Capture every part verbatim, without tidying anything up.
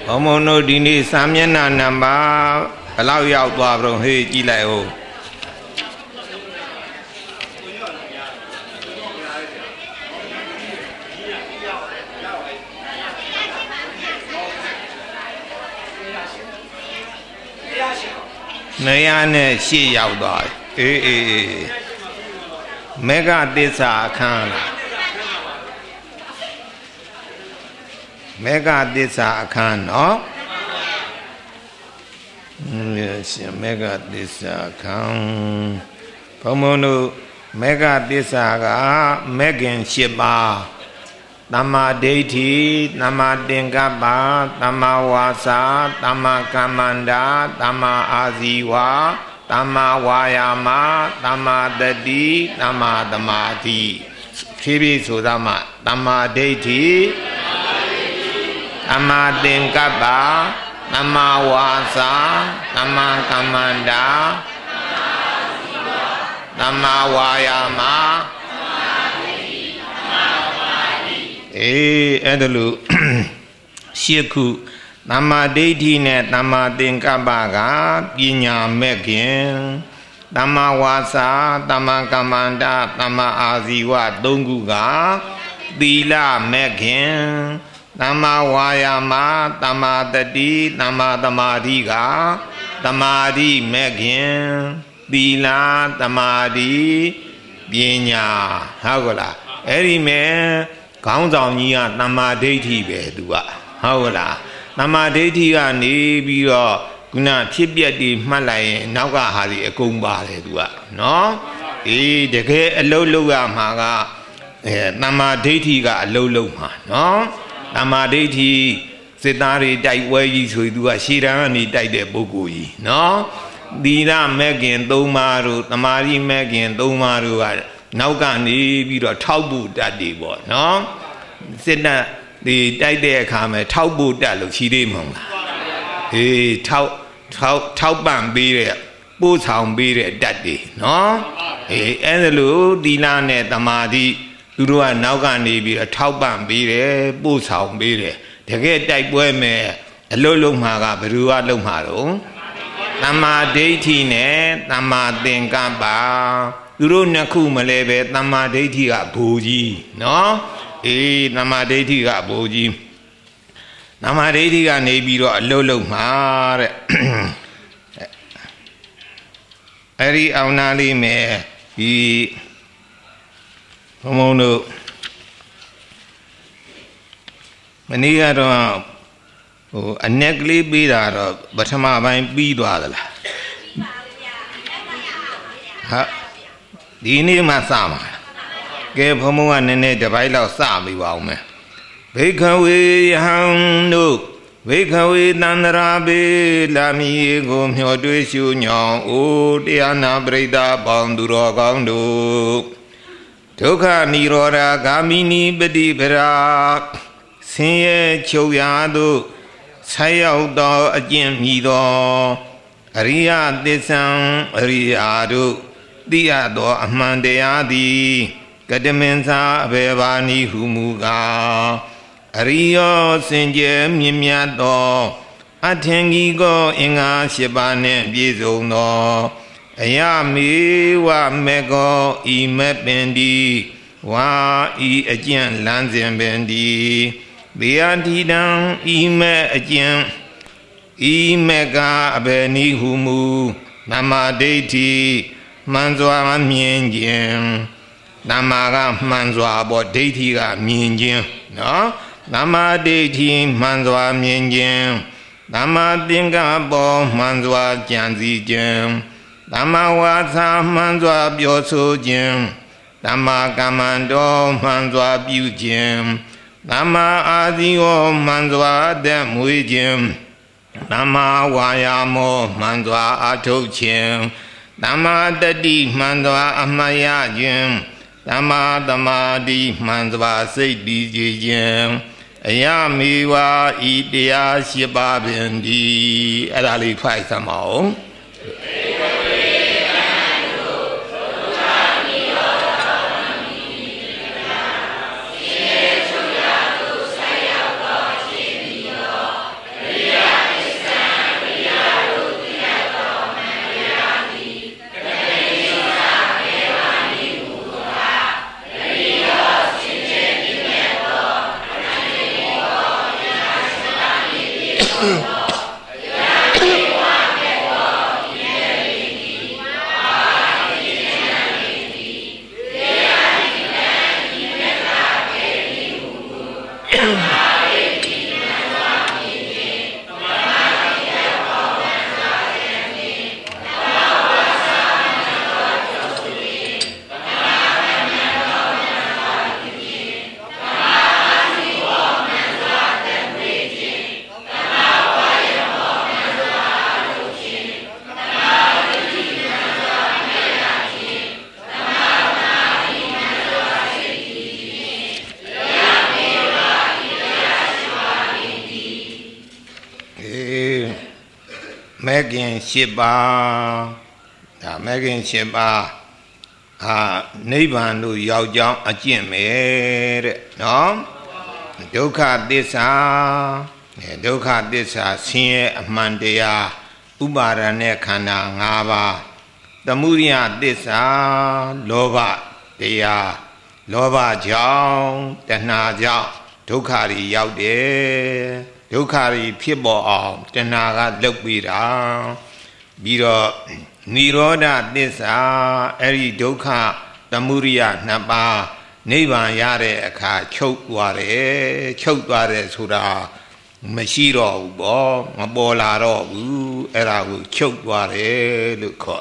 ဘောမုံတို့ဒီနေ့စာမျက်နှာနံပါတ်ဘယ်လောက်ရောက်သွားပြီဟေးကြည့်လိုက်ဦးနှစ်ရာနဲ့ရှေ့ရောက်သွားပြီအေးအေးအေးမေဃသစ္စာအခန်းလားမေဃသစ္စာအခန်းနော်ရှင်မေဃသစ္စာအခန်းဘုံဘုံတို့မေဃသစ္စာကမေခင်၈ပါးသမ္မာဒိဋ္ဌိသမ္မာသင်္ကပ္ပသမ္မာဝါစာသမ္မာကမ္မန္တာသမ္မာအာဇီဝသမ္မာဝါယာမသမ္မာတတိသမ္မာသမာဓိဖြည်းဖြည်းဆိုသားမှာသမ္မာဒိဋ္ဌိသမ္မာသင်္ကပ္ပသမ္မာဝါစာသမ္မာကမ္မန္တာသမ္မာဝါယာမအေးအဲ့ဒါလို့ရှစ်ခုသမ္မာဒိဋ္ဌိနဲ့သမ္မာသင်္ကပ္ပကပညာမဲ့ခင်သမ္မာဝါစာသမ္မာကမ္မန္တာသမ္မာအာဇီဝသုံးခုကသီလမဲ့ခင်သမ္မာဝါယာမသမ္မာတတိသမ္မာသမာဓိကသမာဓိမဲ့ခင်သီလသမာဓိပညာဟုတ်ကလားအဲ့ဒီမဲ့ခေါင်းဆောင်ကြီးကသမ္မာဒိဋ္ဌိပဲသူကဟုတ်လားသမ္မာဒိဋ္ဌိကနေပြီးတော့ခုနဖြစ်ပျက်တွေမှတ်လိုက်ရင်နောက်ကဟာဒီအကုန်ပါတယ်သူကနော်အေးတကယ်အလုံးလုံးရမှာကအဲသမ္မာဒိဋ္ဌိကအလုံးလုံးမှာနော်သမ္မာဒိဋ္ဌိစစ်သားတွေတိုက်ပွဲကြီးဆိုသူကရှေ့တန်းကနေတိုက်တဲ့ပုဂ္ဂိုလ်ကြီးနော်သီလမဲ့ခင်သုံးပါးတို့သမာဓိမဲ့ခင်သုံးပါးတို့ကနောက်ကနေပြီးတော့ထောက်ဖို့တတ်တယ်ပေါ့နော်စစ်တပ်ဒီတိုက်တဲ့အခါမှာထောက်ဖို့တတ်လို့ရှိသေးမလားဟေးထောက်ထောက်ထောက်ပံ့ပေးတဲ့ပို့ဆောင်ပေးတဲ့တတ်တယ်နော်အေးအဲ့ဒါလို့သီလနဲ့သမာဓိသူတို့ကနောက်ကနေပြီးတော့ထောက်ပံ့ပေးတယ်ပို့ဆောင်ပေးတယ်တကယ်တိုက်ပွဲမဲ့အလုံးလုံးမှာကဘယ်သူကလုံးမှာတော့သမ္မာဒိဋ္ဌိနဲ့သမ္မာသင်္ကပ္ပသူတို့နှစ်ခုမလဲပဲသမ္မာဒိဋ္ဌိကဘူကြီးနော်အေးသမ္မာဒိဋ္ဌိကဘူကြီးသမ္မာဒိဋ္ဌိကနေပြီးတော့အလုံးလုံးမှာတဲ့အဲ့ဒီအောင်နာလေးမယ်ဒီဘုံဘုံတို့မနေ့ကတော့ဟိုအနက်ကလေးပြီးတာတော့ပထမပိုင်းပြီးသွားသလားဟာဒီနေ့မှစမှာကဲဘုံဘုံကနည်းနည်းတစ်ပိုင်းလောက်စပြီးပါအောင်မယ်ဘိက္ခဝေယဟံတို့ဘိက္ခဝေသန္တရာဘေလာမီကိုမျှော်တွေးရှုညောင်းအိုတရားနာပရိသတ်ပေါင်းသူတော်ကောင်းတို့ဒုက္ခនិရောဓဂာမိနိပฏิပရာဆင်းရဲချုပ်ရာသို့ဆက်ရောက်သောအကျင့်မြည်သောအရိယသစ္စာအရိယာတို့သိရသောအမှန်တရားသည်ကတမင်္စာအဘေဘာနိဟုမူကားအရိယောစင်ကြယ်မြင့်မြတ်သောအထင်ကြီးကိုအင်္ဂါ၈ပါးနှင့်ပြည့်စုံသောအယမေဝမေကောဤမေပင်ဒီဝါဤအကျင့်လမ်းစဉ်ပင်ဒီဘေယတိတံဤမေအကျင့်ဤမေကအဘေနိဟုမူသမ္မာဒိဋ္ဌိမှန်စွာမြင်ခြင်းသမ္မာကမှန်စွာပေါ့ဒိဋ္ဌိကမြင်ခြင်းနော်သမ္မာဒိဋ္ဌိမှန်စွာမြင်ခြင်းသမ္မာသင်္ကပ္ပမှန်စွာကြံစည်ခြင်းသမ္မာဝါစာမှန်စွာပြောဆိုခြင်းသမ္မာကမ္မန္တောမှန်စွာပြုခြင်းသမ္မာအာဇီဝမှန်စွာအသက်မွေးခြင်းသမ္မာဝါယာမောမှန်စွာအထုတ်ခြင်းသမ္မာတတိမှန်စွာအမှတ်ရခြင်းသမ္မာသမာဓိမှန်စွာစိတ်တည်ကြည်ခြင်းအယမေဝဤတရားရှိပါပင်ဒီအဲ့ဒါလေးဖိုက်စမ်းပါဦးအ Megan Shiba, Megan Shiba, ah, Neighbor, Yao Jong, a Jimmy, no? Doka Disa, Doka Disa, Sien, Mandea, Ubara Nekana, Ngava, the Muria Disa, Lova, Dea, Lova Jong, Dana Jong, Dokari Yao De. Dokari people Tenaga Lopira Biro Niroda Disa Eri Doka Tamuria Naba Neva Yare Aka Choke Ware Choke Ware Sura Mashiro Bo Mabolaro Era Choke Ware Luko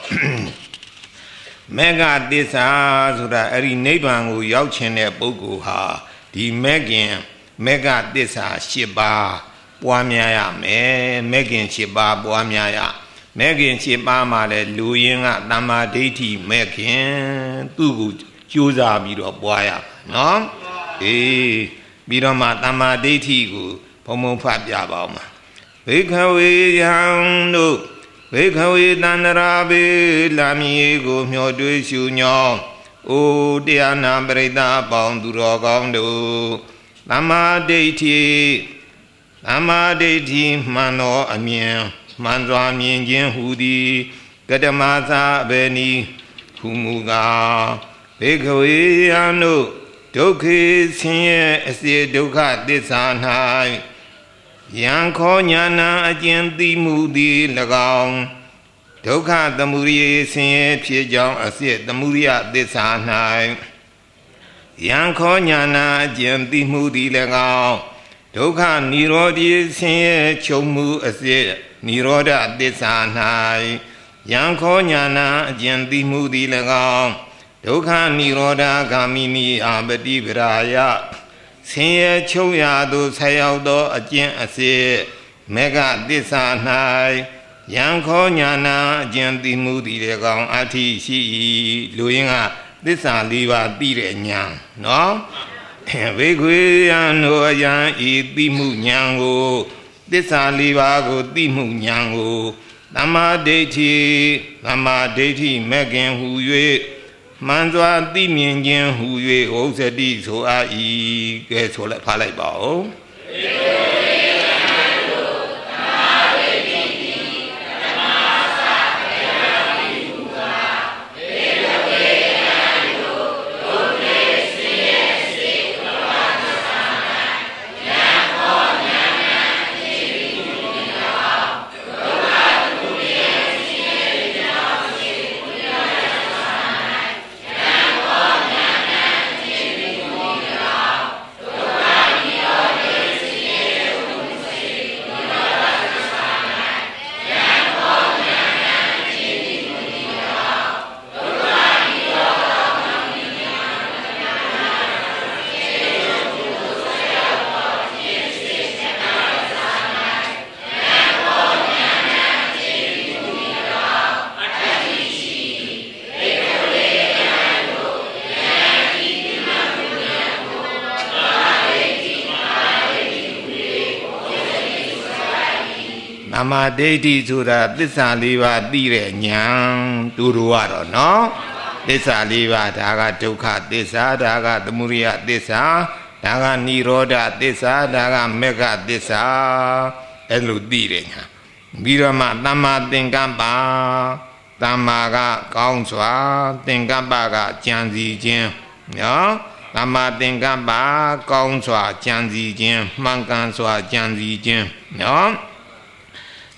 Mega Disa Sura Eri Neban Yauchene Boguha Di Megan Mega Disa Shiba Boamia, me, Megan Shiba, Boamia, Megan Shiba, Male, Luinga, Nama Deity, Megan, Tugu, Juza, Biro, Boya, no? Eh, Biroma, Nama Deity, Pomo Fabia Bama. Wake away, young, no, wake away, Nanarabe, Lamiego, Myodu, Sunyo, O, Diana, Breda, Bonduro, Gondo, Nama Deity. Amadeti mano amien, manzwa mien hudi, gadamaza beni, humuga, Begawe ano, doke sinye ese doka desanai, Yanko nyana agenti mudi lagong, doka damuri sinye piejong ase damuria desanai, Yanko nyana agenti mudi lagong, Doka Nirodi Sin Chomu Ase Niroda Desanai Yanko Nyana Jendi Mudi Lagam Doka Niroda Gamini Abadi Viraya Sin Choyado Sayaudo Ajen Ase Mega Desanai Yanko Nyana Jendi Mudi Lagam Ati Si Luinga Desa Liva Dire Nyang No? Veguiano Yan Idimu Nyango, Desalivago Dimu Nyango, Nama Deiti, Nama Deiti Megan Huye, Manzwa Dimian Huye, Osadi so I get so like Palabao. Nama Deiti Sura Disa Liva Dire Nyang Duruaro no Disa Liva Daga Duka Disa Daga Damuria Disa Daga Niroda Disa Daga Mega Disa Elu Dire Birama Tama Tingamba Tamaga Kaungswa Tingamba Janzi Jin no Tama Tingamba Kaungswa Janzi Jin Mankanswa Janzi Jin no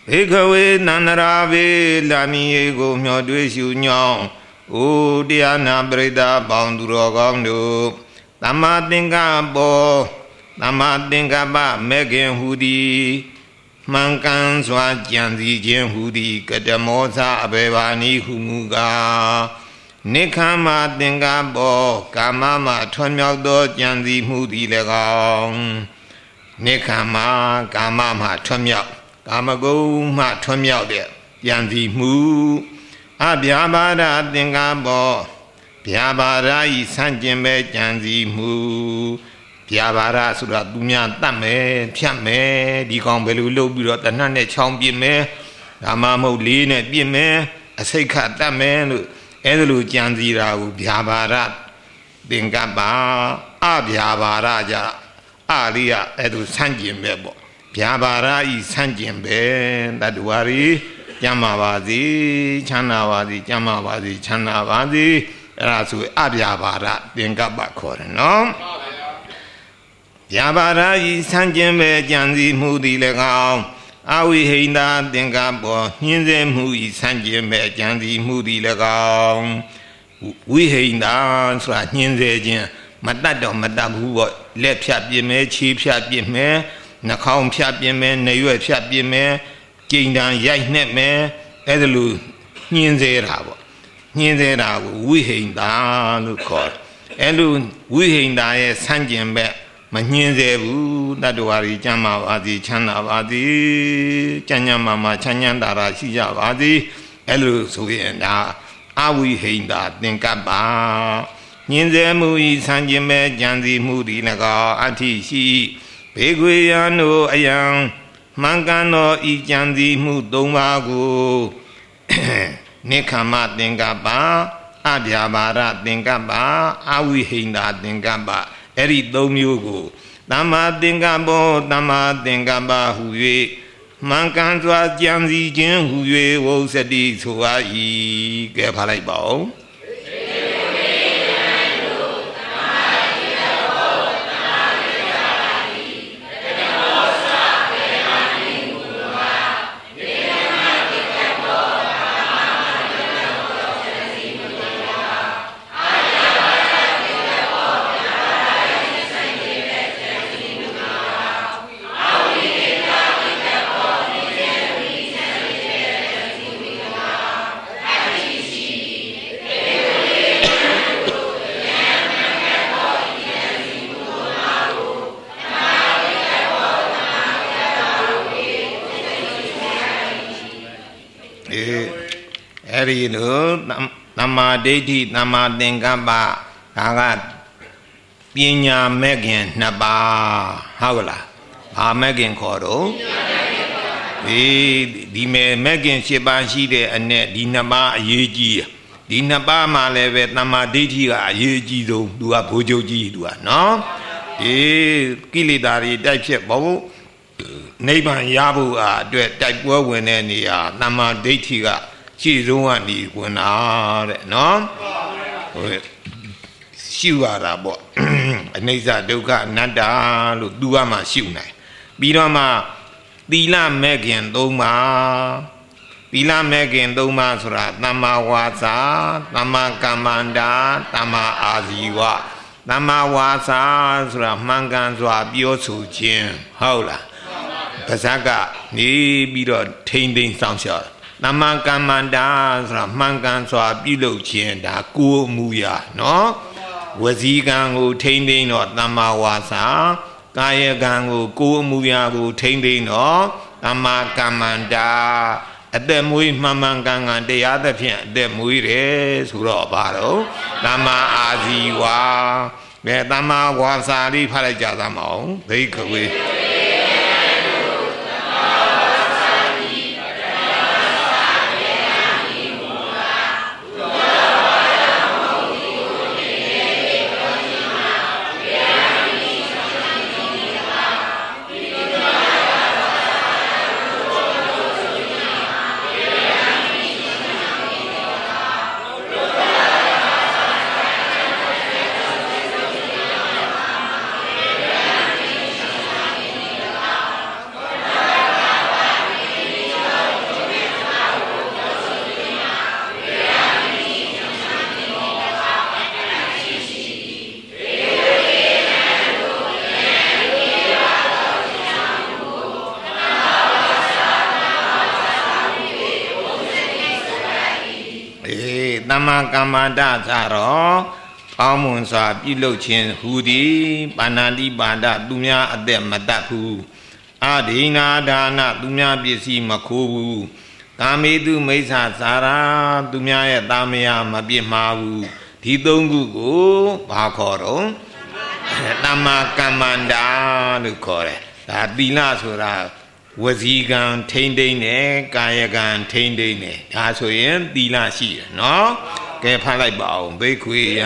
ဘေကဝေနန္ဒရာဘေလာမီယေကိုမျောတွေးရှုညောင်းအိုတရားနာပရိသတ်ပေါင်းသူတော်ကောင်းတို့သမ္မာသင်္ကပ္ပောသမ္မာသင်္ကပ္ပမေခင်ဟူသည်မှန်ကန်စွာကြံစည်ခြင်းဟူသည်ကတမောသအဘေဘာနိဟုမူကားနိခမ္မသင်္ကပ္ပောကာမမထွံ့မြောက်သောကြံစည်မှုသည်၎င်းနိခမ္မကာမမှထွံ့မြောက်ကာမဂုဏ်မှထွံ့မြောက်တဲ့ကြံစည်မှုအဗျာပါဒသင်္ကပ္ပောဗျာပါဒဤဆန့်ကျင်ပဲကြံစည်မှုဗျာပါဒဆိုတာသူများတတ်မယ်ဖြတ်မယ်ဒီကောင်ဘယ်လိုလုပ်ပြီးတော့တဏှတ်နဲ့ချောင်းပြစ်မယ်ဒါမှမဟုတ်လေးနဲ့ပြစ်မယ်အစိတ်ခတ်တတ်မယ်လို့အဲဒါလိုကြံစည်တာကိုဗျာပါဒသင်္ကပ္ပအဗျာပါဒကြအလေးကအဲဒါဆန့်ကျင်ပဲပေါ့ဗျာပါဒဤဆန့်ကျင်ပဲတတ္တဝါရီကျမ်းမာပါစေချမ်းသာပါစေကျမ်းမာပါစေချမ်းသာပါစေအဲ့ဒါဆိုအဗျာပါဒသင်္ကပ္ပခေါ်တယ်နော်ဗျာပါဒဤဆန့်ကျင်ပဲကြံစည်မှုသည်၎င်းအဝိဟိန္ဒသင်္ကပ္ပောညှင်းဆဲမှုဤဆန့်ကျင်ပဲကြံစည်မှုသည်၎င်းဝိဟိန္ဒဆိုတာညှင်းဆဲခြင်းမတတ်တော့မတတ်ဘူးပေါ့လက်ဖြတ်ပြင်းမယ်ခြေဖြတ်ပြင်းမယ်နှာခေါင်းဖြတ်ပြင်းမယ်နေရွက်ဖြတ်ပြင်းမယ်ကြိမ်တန်ရိုက်နှက်မယ်အဲ့ဒါလိုညှင်းဆဲတာပေါ့ညှင်းဆဲတာကိုဝိဟိန္ဒလို့ခေါ်တယ်အဲ့လိုဝိဟိန္ဒရဲ့ဆန့်ကျင်ဘက်မညှင်းဆဲဘူးတတ္တဝါကြီးကျမ်းမာပါစေချမ်းသာပါစေကျမ်းညမ်းမာမာချမ်းချမ်းသာသာရှိကြပါစေအဲ့လိုဆိုရင်ဒါအဝိဟိန္ဒသင်္ကပ္ပညှင်းဆဲမှုဤဆန့်ကျင်ဘက်ကြံစည်မှုဒီ၎င်းအဋ္ဌိရှိဘေခွေယံတို့အယံမှန်ကန်သောဤကြံစည်မှုသုံးပါးကိုနိခမ္မသင်္ကပ္ပအဗျာပါဒသင်္ကပ္ပအဝိဟိန္ဒသင်္ကပ္ပအဲ့ဒီသုံးမျိုးကိုသမ္မာသင်္ကပ္ပောသမ္မာသင်္ကပ္ပဟူ၍မှန်ကန်စွာကြံစည်ခြင်းဟူ၍ဝုစတိဆိုအပ်၏ကဲဖားလိုက်ပါဦးအဲ့ဒီလိုသမ္မာဒိဋ္ဌိသမ္မာသင်္ကပ္ပဒါကပညာမဲ့ခင်နှစ်ပါးဟုတ်လားဘာမဲ့ခင်ခေါ်တော့ဒီဒီမဲ့မဲ့ခင်ရှစ်ပါးရှိတဲ့အ내ဒီနှစ်ပါးအရေးကြီးဒီနှစ်ပါးမှာလည်းပဲသမ္မာဒိဋ္ဌိကအရေးကြီးဆုံးသူကဘိုးချုပ်ကြီးသူကနော်ဒီကိလေသာတွေတိုက်ဖြစ်ဖို့နိဗ္ဗာန်ရဖို့အတွက်တိုက်ပွဲဝင်တဲ့နေရာသမ္မာဒိဋ္ဌိကရှေ့ဆုံးကနေဝင်တာတဲ့နော်ဟိုရှုရတာပေါ့အနိစ္စဒုက္ခအနတ္တလို့သူကမှရှုနိုင်ပြီးတော့မှသီလမဲ့ခင်သုံးပါးသီလမဲ့ခင်သုံးပါးဆိုတာသမ္မာဝါစာသမ္မာကမ္မန္တာသမ္မာအာဇီဝသမ္မာဝါစာဆိုတာမှန်ကန်စွာပြောဆိုခြင်းဟုတ်လားပါဇက်ကနေပြီးတော့ထိမ့်သိမ့်ဆောင်ရှောက်သမ္မာကမ္မန္တာဆိုတာမှန်ကန်စွာပြုလုပ်ခြင်းဒါကိုယ်မူရာနော်ဝစီကံကိုထိမ့်သိမ့်တော့သမ္မာဝါစာကာယကံကိုကိုယ်မူရာကိုထိမ့်သိမ့်တော့သမ္မာကမ္မန္တာအသက်မွေးမှန်မှန်ကန်ကန်တရားသဖြင့်အသက်မွေးတယ်ဆိုတော့ဘာတော့သမ္မာအာဇီဝဘယ်သမ္မာဝါစာလေးဖတ်လိုက်ကြသမောင်ဘိက္ခဝေ mma kammanda ကြတော့ကောင်းမွန်စွာပြုလုပ်ခြင်းဟူသည်ပါဏာတိပါဒသူများအသက်မတတ်ဘူးအဒိနာဒါနသူများပစ္စည်းမခိုးဘူးကာမေတုမိစ္ဆာစာရာသူများရဲ့တာမယာမပြစ်မှားဘူးဒီသုံးခုကိုဘာခေါ်တော့တမ္မာကမ္မန္တာလို့ခေါ်တယ်ဒါသီလဆိုတာဝစီကံထိမ့်သိမ့်တယ်ကာယကံထိမ့်သိမ့်တယ်ဒါဆိုရင်သီလရှိတယ်နော်ကဲဖတ်လိုက်ပါအောင်ဘိက္ခွေယ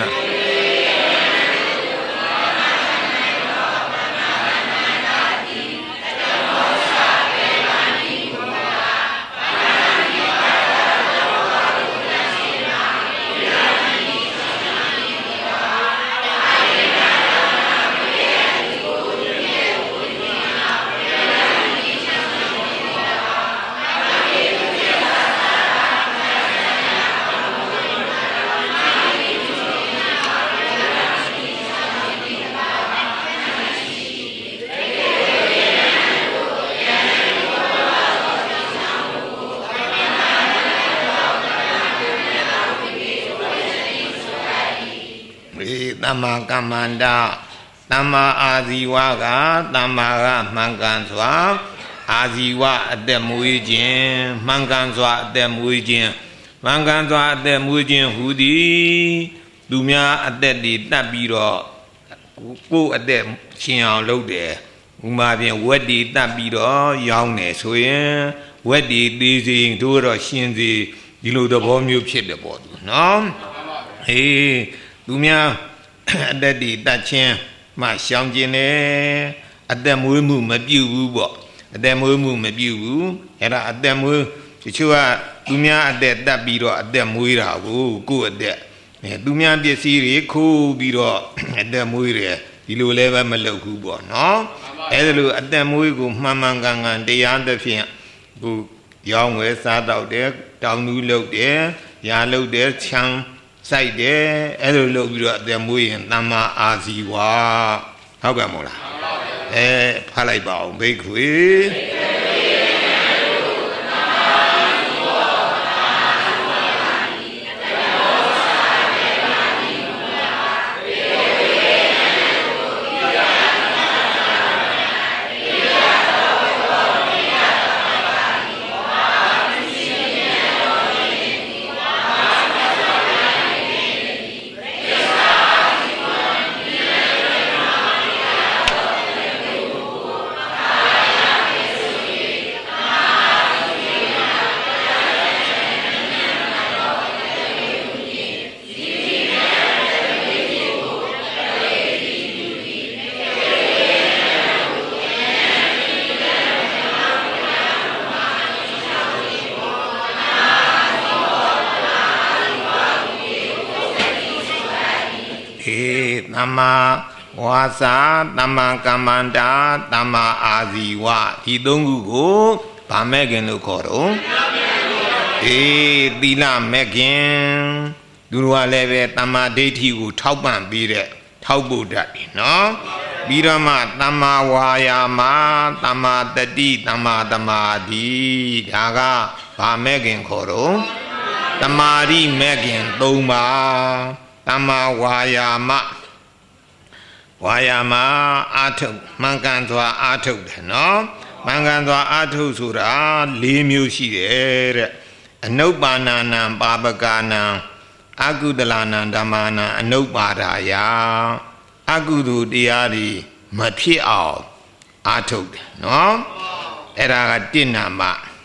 တမ္မာကမ္မန္တာတမ္မာအာဇီဝကတမ္မာကမှန်ကန်စွာအာဇီဝအသက်မွေးခြင်းမှန်ကန်စွာအသက်မွေးခြင်းမှန်ကန်စွာအသက်မွေးခြင်းဟူသည်သူများအသက်တွေတတ်ပြီးတော့ကိုယ်အသက်ရှင်အောင်လုပ်တယ်ဥမာဖြင့်ဝက်တွေတတ်ပြီးတော့ရောင်းတယ်ဆိုရင်ဝက်တွေသေးစီတို့တော့ရှင်စီဒီလိုသဘောမျိုးဖြစ်တယ်ပေါ့သူနော်ဟေးသူများအသက်ဒီတတ်ချင်းမှရှောင်ကျင်တယ်အသက်မွေးမှုမပြုဘူးပေါ့အသက်မွေးမှုမပြုဘူးအဲ့ဒါအသက်မွေးတချို့ကသူများအသက်တတ်ပြီးတော့အသက်မွေးတာကိုကိုယ့်အသက်သူများပစ္စည်းတွေခိုးပြီးတော့အသက်မွေးတယ်ဒီလိုလည်းပဲမလုပ်ဘူးပေါ့နော်အဲ့ဒါလိုအသက်မွေးကိုမှန်မှန်ကန်ကန်တရားသဖြင့်ကိုရောင်းဝယ်စားတော့တယ်တောင်းတူးလုပ်တယ်ရာလုပ်တယ်ချမ်းစိုက်တယ်အဲ့လိုလုပ်ပြီးတော့အသက်မွေးရင်တမ္မာအာဇီဝဟုတ်ကဲ့မို့လားအဲဖတ်လိုက်ပါအောင်ဘိက္ခွေတမ္မာဝါစာတမ္မာကမ္မန္တာတမ္မာအာဇီဝဒီသုံးခုကိုဗာမဲ့ခင်လို့ခေါ်တော့အေးသီလမဲ့ခင်သူတို့ကလည်းပဲတမ္မာဒိဋ္ဌိကိုထောက်ပံ့ပြီးတဲ့ထောက်ဖို့တတ်တယ်နော်ပြီးတော့မှတမ္မာဝါယာမတမ္မာတတိတမ္မာသမာဓိဒါကဗာမဲ့ခင်ခေါ်တော့တမာရိမဲ့ခင်သုံးပါတမ္မာဝါယာမဝါယာမအာထုတ်မှန်ကန်စွာအာထုတ်တယ်နော်မှန်ကန်စွာအာထုတ်ဆိုတာ၄မျိုးရှိတယ်တဲ့အနုပ္ပါဏနံပါပကာနံအကုသလနံဓမ္မာနံအနုပ္ပါဒာယအကုသိုလ်တရားတွေမဖြစ်အောင်အာထုတ်တယ်နော်အဲ့ဒါကတိဏမ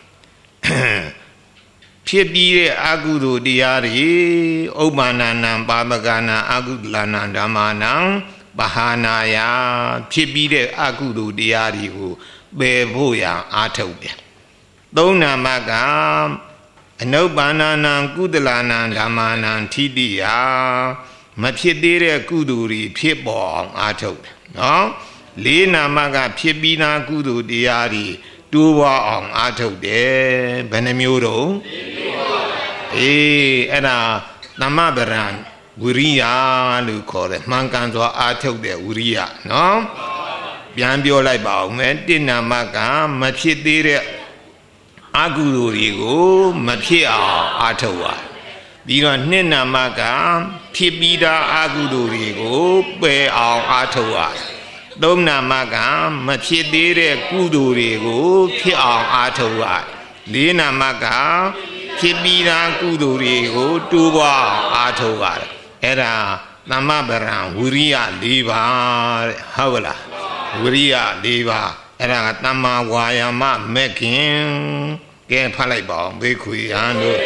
ဖြစ်ပြီးတဲ့အကုသိုလ်တရားတွေဥပ္ပါဏနံပါပကာနံအကုသလနံဓမ္မာနံပဟာနာယဖြစ်ပြီးတဲ့အကုသိုလ်တရားတွေကိုပယ်ဖို့ရန်အားထုတ်တယ်သုံးနာမကအနုပ္ပန္နနံကုသလနံဓမ္မာနံထိတိယမဖြစ်သေးတဲ့ကုသိုလ်တွေဖြစ်ပေါ်အောင်အားထုတ်တယ်နော်လေးနာမကဖြစ်ပြီးသားကုသိုလ်တရားတွေတိုးပွားအောင်အားထုတ်တယ်ဘယ်နှမျိုးတော့အေးအဲ့ဒါသမဗရံဝိရိယလို့ခေါ်တယ်မှန်ကန်စွာအားထုတ်တဲ့ဝိရိယနော်ပြန်ပြောလိုက်ပါဦးမယ်တိဏမကမဖြစ်သေးတဲ့အကုသိုလ်တွေကိုမဖြစ်အောင်အားထုတ်ပါပြီးတော့နှစ်နာမကဖြစ်ပြီးသားအကုသိုလ်တွေကိုပယ်အောင်အားထုတ်ရတယ်သုံးနာမကမဖြစ်သေးတဲ့ကုသိုလ်တွေကိုဖြစ်အောင်အားထုတ်ရတယ်လေးနာမကဖြစ်ပြီးသားကုသိုလ်တွေကိုတိုးပွားအောင်အားထုတ်ရတယ်အဲ့ဒါသမ္မပရံဝိရိယ၄ပါးတဲ့ဟုတ်လားဝိရိယ၄ပါးအဲ့ဒါကသမ္မာဝါယာမမဲ့ခင်ကဲဖတ်လိုက်ပါဦးဘိက္ခုယံတို့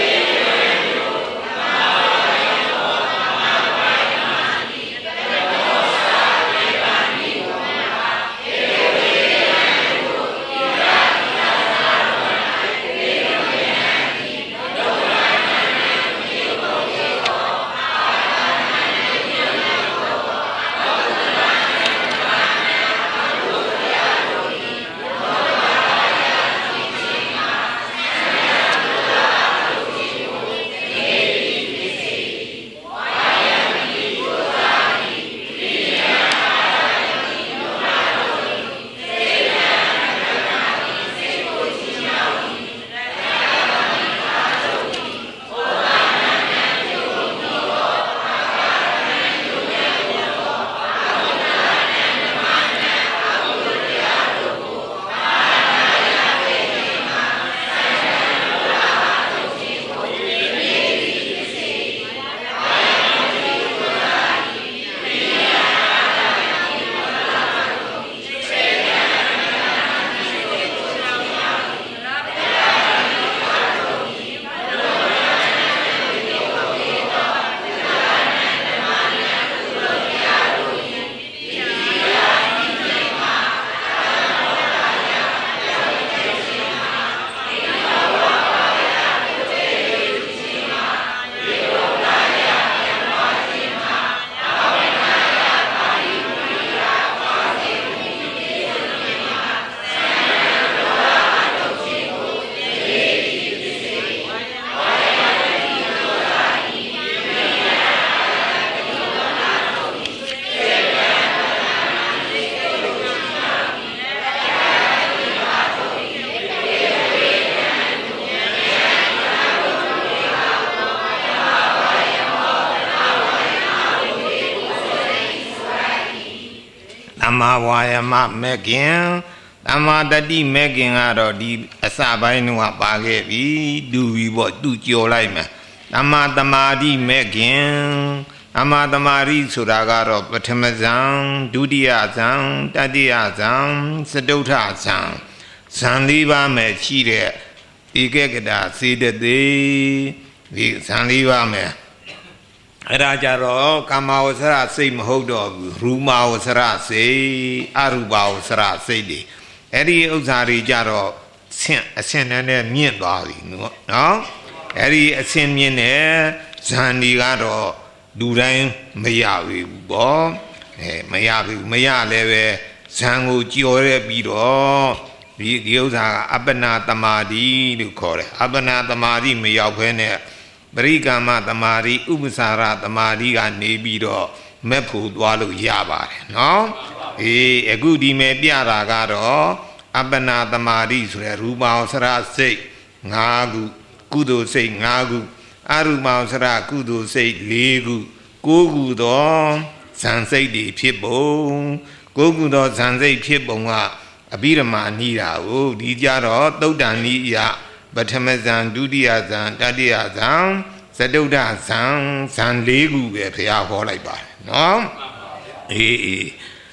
သမ္မာဝါယာမမဲ့ခင်သမ္မာတတိမဲ့ခင်ကတော့ဒီအစပိုင်းကပါခဲ့ပြီတူပြီပေါ့သူကြော်လိုက်မယ်သမ္မာသမာဓိမဲ့ခင်သမ္မာသမာဓိဆိုတာကတော့ပထမဇန်ဒုတိယဇန်တတိယဇန်စတုထဇန်ဇန်လေးပါးမဲ့ရှိတဲ့ဧကဂတစေတသိက်ဒီဇန်လေးပါးမဲ့အဲ့ဒါကြတော့ကာမဝဆရစိတ်မဟုတ်တော့ဘူးရူမဝဆရစိတ်အရူပဝဆရစိတ်တွေအဲ့ဒီဥစ္စာတွေကြတော့ဆင့်အဆင့်နဲ့မြင့်သွားပြီနော်အဲ့ဒီအဆင့်မြင့်တဲ့ဇန်ဒီကတော့လူတိုင်းမရဘူးပေါ့အဲမရဘူးမရလည်းပဲဇန်ကိုကြော်ရဲပြီးတော့ဒီဒီဥစ္စာကအပ္ပနာတမာတိလို့ခေါ်တယ်အပ္ပနာတမာတိမရောက်ဘဲနဲ့ပရိကာမတမာတိဥပ္ပစာရတမာတိကနေပြီးတော့မက်ဖို့သွားလို့ရပါတယ်နော်အေးအခုဒီမဲ့ပြတာကတော့အပ္ပနာတမာတိဆိုတဲ့ရူပဝဆရစိတ်၅ခုကုသိုလ်စိတ်၅ခုအရူပဝဆရကုသိုလ်စိတ်၄ခု၉ခုသောဇန်စိတ်တွေဖြစ်ပုံ၉ခုသောဇန်စိတ်ဖြစ်ပုံကအဘိဓမ္မာနိတာကိုဒီကြတော့သုတ်တန်နိယပထမဇန်ဒုတိယဇန်တတိယဇန်စတုဒ္ဓဇန်ဇန်၄ခုပဲဘုရားဟောလိုက်ပါတယ်နော်အေးအေး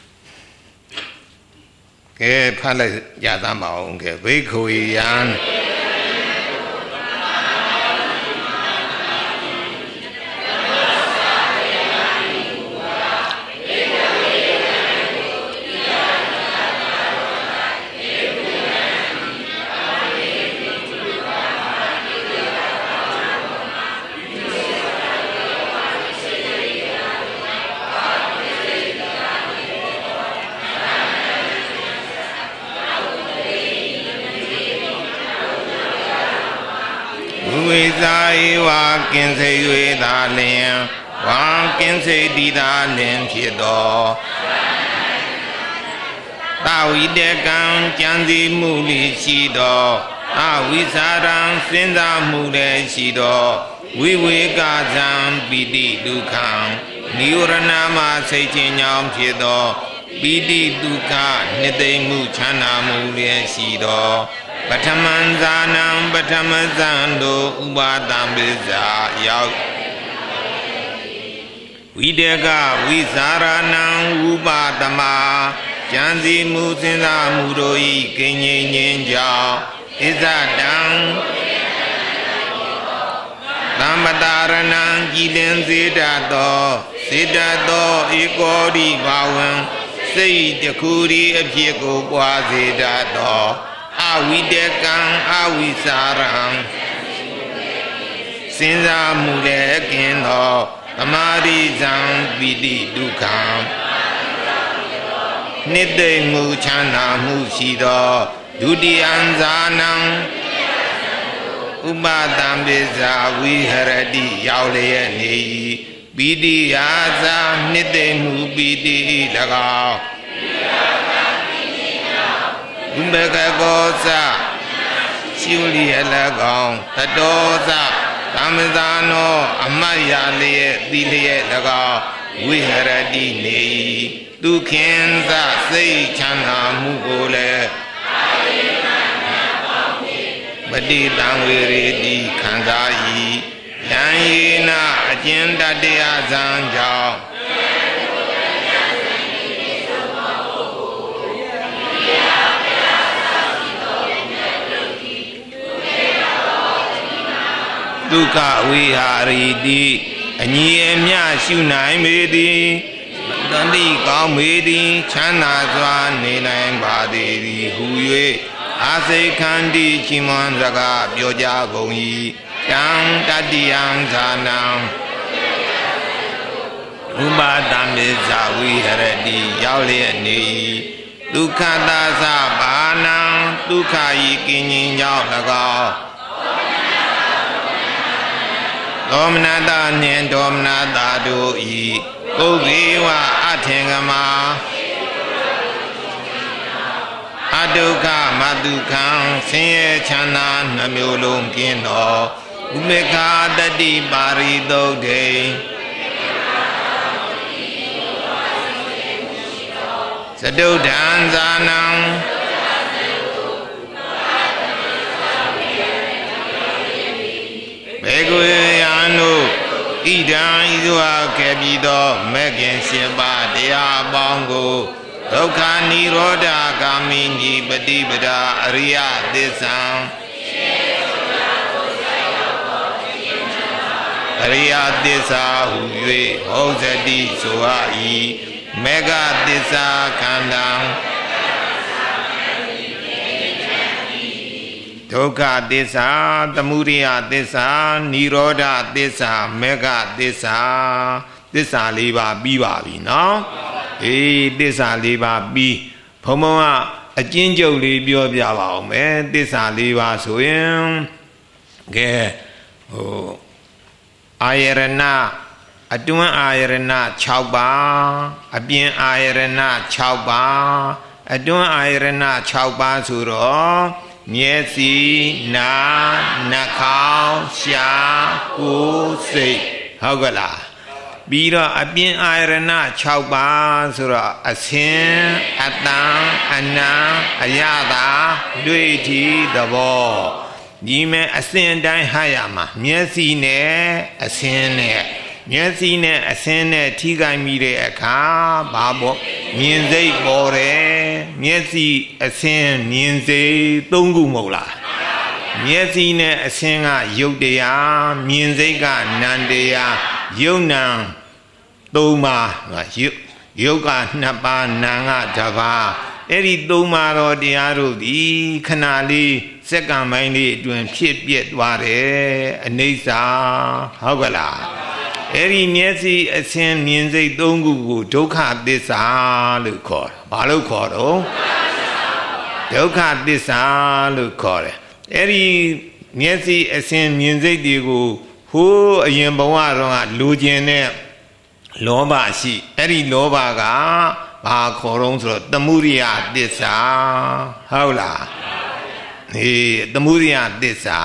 ကဲဖတ်လိုက်ရသားမအောင်ကဲဘိက္ခုယံဝိဇာဧဝကင်စေ၍သာလင်ဝံကင်စေတိသာလင်ဖြစ်သောသဝိတကံကြံစီမှုလေးရှိသောအဝိဇာရံစဉ်းစားမှုလည်းရှိသောဝိဝေကဇံပိတိဒုက္ခံနိဝရဏမှာစိတ်ချင်းညောင်းဖြစ်သောပိတိဒုက္ခနှစ်သိမ့်မှုချမ်းသာမှုလျက်ရှိသောပထမံဇာနံပထမဇံတို့ဥပါဒံပိဇာရောက်ဝိတေကဝိဇာရဏံဥပါဒမကြံစီမှုစဉ်းစားမှုတို့ဤကိဉ္ငိငင်းကြောင့်ဣဇတံသမ္ပတာရဏံကြည်လင်စေတတ်သောစေတတ်သောဧကောဒီဘာဝံစိတ်တခုရီအဖြစ်ကိုပွားစေတတ်သောအဝိတေကံအဝိစာရံစဉ်းစားမှုလည်းကင်းသောသမာဓိဇံပိတိဒုက္ခံနှစ်သိမ့်မှုချမ်းသာမှုရှိသောဒုတိယံဇာနံဥပါဒံပိဇာဝိဟရတိရောက်လျက်နေ၏ပိတိယာဇာနှစ်သိမ့်မှုပိတိ၎င်းဥပကကောဇရှုလျက်၎င်းတတောဇသမ္မဇာနောအမတ်ရလျက်သီလျက်၎င်းဝိဟရတိနေ၏ဒုခင်သစိတ်ချမ်းသာမှုကိုလည်းပတိတံဝေရေတိခံစား၏ယံယေနအကျဉ်တတရားဇံကြောင့်ဒုက္ခဝိဟာရီတိအညီအမျှရှုနိုင်ပေသည်တန်တိကောင်းပေသည်ချမ်းသာစွာနေနိုင်ပါသည်ဟူ၍အာစိခန္တိချီးမွမ်းစကားပြောကြကုန်၏တံတတိယံဇာနံဥပါဒံပိဇာဝိဟရတိရောက်လျက်နေ၏ဒုက္ခသာသဘာနံဒုက္ခဤကင်းခြင်းကြောင့်၎င်းသောမနတာနှင့်ဒေါမနတာတို့ဤပုဂ္ဂေဝအထင်ကမာအဒုက္ခမတုခံဆင်းရဲချမ်းသာနှမျိုးလုံးကင်းသောဥမေခာတတိပါရိသုတ်တေသတုဒ္ဒံဇာနံဘေကွေယံတို့ဣဒံဤသို့အားကဲ့ပြီးသောမဂ္ဂင်ရှင်ပါးတရားအပေါင်းကိုဒုက္ခនិရောဓဂာမိနိပฏิပဒါအရိယသစ္စာအရိယသစ္စာဟူ၍ဟောဇတိဆိုအပ်၏မေဃသစ္စာခန္ဓာဒုက္ခသစ္စာသမုဒယသစ္စာនិရောဓသစ္စာမေဃသစ္စာသစ္စာလေးပါးပြီးပါပြီနော်အေးသစ္စာလေးပါးပြီးဘုံဘုံကအကျဉ်းချုပ်လေးပြောပြပါအောင်မယ်သစ္စာလေးပါးဆိုရင်ကဲဟိုအာယရဏအတွင်းအာယရဏ၆ပါးအပြင်အာယရဏ၆ပါးအတွင်းအာယရဏ၆ပါးဆိုတော့မျက်စိနားနှာခေါင်းရှားကိုယ်စိတ်ဟုတ်ကလားပြီးတော့အပြင်အာယရဏ၆ပါးဆိုတော့အစင်အတန်အနံအယတာတွေ့ထီသဘောဒီမဲ့အစင်တိုင်းဟာရမှာမျက်စိနဲ့အစင်နဲ့မျက်စိနဲ့အစင်နဲ့ထိခိုက်မိတဲ့အခါဘာပေါ့မြင်စိတ်ပေါ်တယ်မျက်စိအစင်မြင်စိတ်သုံးခုမဟုတ်လားမျက်စိနဲ့အစင်ကရုပ်တရားမြင်စိတ်ကနံတရားယုံနံသုံးပါးရုပ်ရုပ်ကနှစ်ပါးနံကတစ်ပါးအဲ့ဒီသုံးပါးတော်တရားတို့ဒီခဏလေးစက္ကန့်ပိုင်းလေးအတွင်းဖြစ်ပြသွားတယ်အနိစ္စဟုတ်ကလားအဲ့ဒီမျက်စိအစင်မြင်စိတ်သုံးခုကိုဒုက္ခသစ္စာလို့ခေါ်တယ်ဘာလို့ခေါ်တော့ဒုက္ခသစ္စာလို့ခေါ်တယ်အဲ့ဒီမျက်စိအစင်မြင်စိတ်တွေကိုဟိုးအရင်ဘဝတော့ကလူကျင်တဲ့လောဘရှိအဲ့ဒီလောဘကဘာခေါ်တော့ဆိုတော့သမုဒိယသစ္စာဟုတ်လားဟေးသမုဒိယသစ္စာ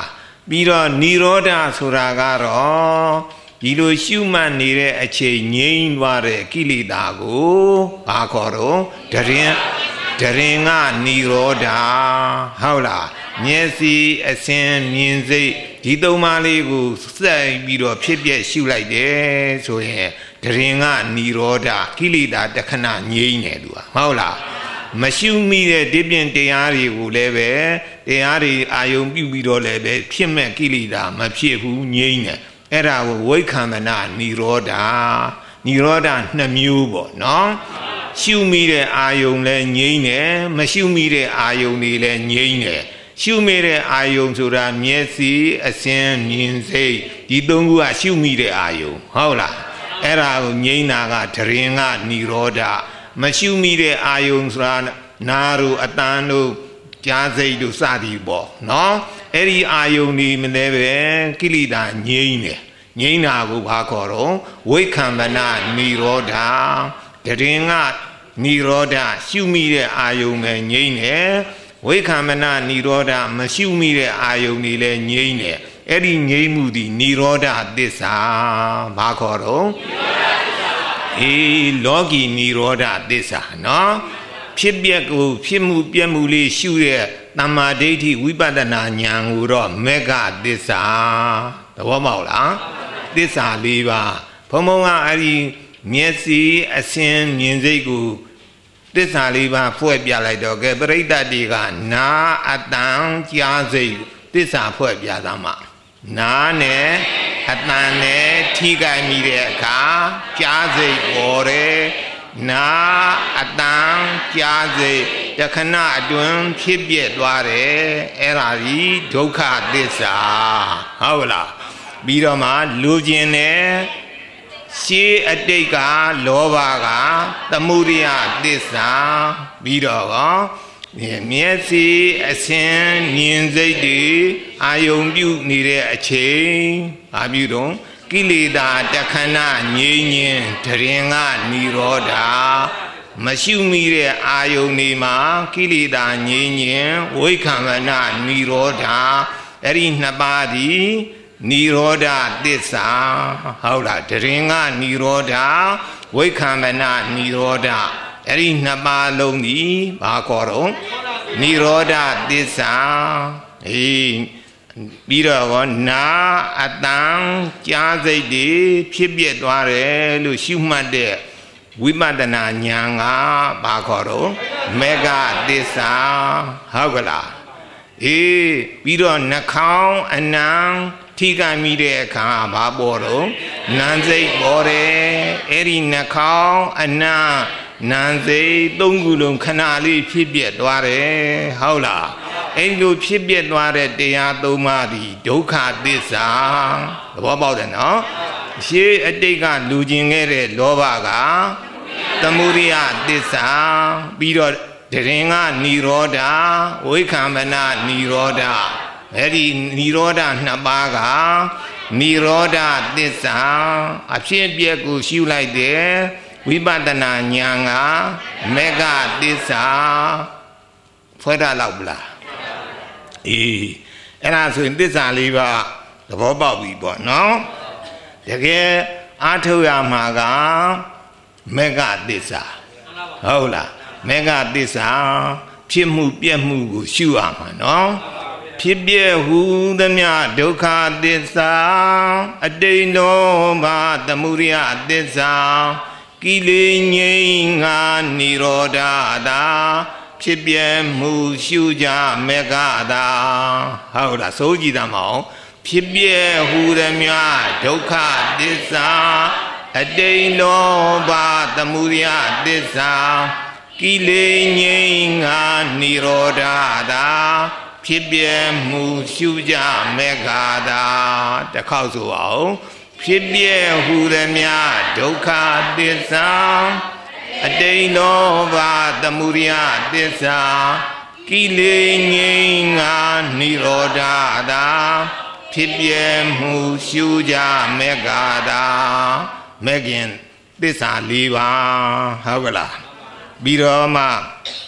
ပြီးတော့နိရောဓဆိုတာကတော့ဒီလိုရှုမှတ်နေတဲ့အချိန်ငြိမ်းသွားတဲ့ကိလေသာကိုဘာခေါ်တော့ဒရင်ဒရင်ကနိရောဓဟုတ်လားမျက်စိအစင်းမြင်စိတ်ဒီသုံးပါးလေးကိုစိုက်ပြီးတော့ဖြစ်ပြရှုလိုက်တယ်ဆိုရင်ဒရင်ကနိရောဓကိလေသာတခဏငြိမ်းတယ်သူကဟုတ်လားမရှုမိတဲ့ဒီပြင်တရားတွေကိုလည်းပဲတရားတွေအာယုံပြုပြီးတော့လည်းပဲဖြစ်မဲ့ကိလေသာမဖြစ်ဘူးငြိမ်းတယ်အဲ့ဒါကိုဝိခံမနာနိရောဓနိရောဓနှစ်မျိုးပေါ့နော်ရှုမိတဲ့အာယုံလည်းငြိမ်းတယ်မရှုမိတဲ့အာယုံတွေလည်းငြိမ်းတယ်ရှုမိတဲ့အာယုံဆိုတာမျက်စိအစင်းမြင်စိတ်ဒီသုံးခုကရှုမိတဲ့အာယုံဟုတ်လားအဲ့ဒါကိုငြိမ်းတာကဒရင်ကနိရောဓမရှုမိတဲ့အာယုံဆိုတာနာတို့အတန်တို့ကြားစိတ်တို့စသည်ပေါ့နော်အဲ့ဒီအာယုန်ဒီမလဲပဲကိလေသာငြိမ်းတယ်ငြိမ်းတာကိုဘာခေါ်တော့ဝိခံမနာနိရောဓတရင်ကနိရောဓရှုမိတဲ့အာယုန်ပဲငြိမ်းတယ်ဝိခံမနာနိရောဓမရှုမိတဲ့အာယုန်တွေလည်းငြိမ်းတယ်အဲ့ဒီငြိမ်းမှုဒီနိရောဓသစ္စာဘာခေါ်တော့အေးလောကီနိရောဓသစ္စာနော်ဖြစ်ပျက်ကိုဖြစ်မှုပြက်မှုလေးရှုတဲ့တမ္မာဒိဋ္ဌိဝိပဿနာဉာဏ်ကိုတော့မေဃသစ္စာသဘောမဟုတ်လားသစ္စာလေးပါဘုံဘုံကအဲ့ဒီမျက်စိအစင်းမြင်စိတ်ကိုသစ္စာလေးပါဖွဲ့ပြလိုက်တော့ကဲပရိသတ်တွေကနာအတန်ကြားစိတ်သစ္စာဖွဲ့ပြသားမှာနာနဲ့အတန်နဲ့ထိခိုက်မိတဲ့အခါကြားစိတ်ပေါ်တယ်နာအတန်ကြားစိတ်တခဏအတွင်းဖြစ်ပြသွားတယ်အဲ့ဒါကြီးဒုက္ခသစ္စာဟုတ်လားပြီးတော့မှလူကျင်တဲ့ရှေးအတိတ်ကလောဘကသမုဒိယသစ္စာပြီးတော့ကောမျက်စိအစင်းမြင်စိတ်တွေအာယုံပြုနေတဲ့အချိန်ဘာပြုတော့ကိလေသာတခဏငြိမ်းခြင်းဒရင်ကနိရောဓမရှုမိတဲ့အာယုန်တွေမှာကိလေသာငြိမ်းခြင်းဝိခံမနာနိရောဓအဲ့ဒီနှစ်ပါးသည်နိရောဓသစ္စာဟုတ်လားဒရင်ကနိရောဓဝိခံမနာနိရောဓအဲ့ဒီနှစ်ပါးလုံးသည်ဘာခေါ်တော့နိရောဓသစ္စာအေးပြီးတော့နာအတန်ကြားစိတ်တွေဖြစ်ပြသွားတယ်လို့ရှုမှတ်တဲ့ဝိပဿနာဉာဏ်ကဘာခေါ်တော့မေဃသစ္စာဟုတ်ကလားအေးပြီးတော့နှာခေါင်းအနံထိကမိတဲ့အခါဘာပေါ်တော့နံစိတ်ပေါ်တယ်အဲ့ဒီနှာခေါင်းအနံနံစိတ်သုံးခုလုံးခဏလေးဖြစ်ပြသွားတယ်ဟုတ်လားအဲ့လိုဖြစ်ပြသွားတဲ့တရားသုံးပါးဒီဒုက္ခသစ္စာသဘောပေါက်တယ်နော်ရှေးအတိတ်ကလူကျင်ခဲ့တဲ့လောဘကသမုဒိယသစ္စာပြီးတော့ဒရင်ကနိရောဓဝိခံမနာနိရောဓအဲ့ဒီနိရောဓနှစ်ပါးကနိရောဓသစ္စာအဖြစ်အပျက်ကိုရှုလိုက်တယ်ဝိပဿနာဉာဏ်ကမေဃသစ္စာဖွဲ့ရလောက်ပလားအေးအဲ့ဒါဆိုရင်သစ္စာလေးပါသဘောပေါက်ပြီပေါ့နော်တကယ်အားထုတ်ရမှာကမေဃသစ္စာဟုတ်လားမေဃသစ္စာဖြစ်မှုပြက်မှုကိုရှုရမှာနော်ဖြစ်ပြဟုသမျှဒုက္ခသစ္စာအတိတ်လောဘသမုဒိယသစ္စာကိလေငြိမ်းငါနိရောဓတာဖြစ်ပြမှုရှုကြမေဃတာဟုတ်လားစိုးကြည့်တာမအောင်ဖြစ်ပြဟုသမျှဒုက္ခသစ္စာအတိတ်လောဘသမုဒိယသစ္စာကိလေငြိမ်းငါနိရောဓတာဖြစ်ပြမှုရှုကြမေဃတာတစ်ခေါက်ဆိုအောင်ဖြစ်ပြဟုသမျှဒုက္ခသစ္စာအတိတ်လောဘသမုဒိယသစ္စာကိလေငြိမ်းငါနိရောဓတာဖြစ်ပြမှုရှုကြမေဃတာမေခင်သစ္စာ၄ပါးဟုတ်ကလားပြီးတော့မှ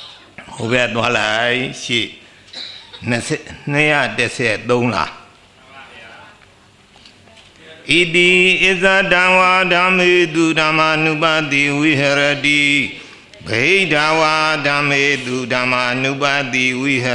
ဟိုဘက်သွားလိုက်ရှေ့နှစ်ရာတစ်ဆယ်သုံးလား Iti isa dawa dhamme tu dhammanupati viharati Bhedawa dhamme tu dhammanupati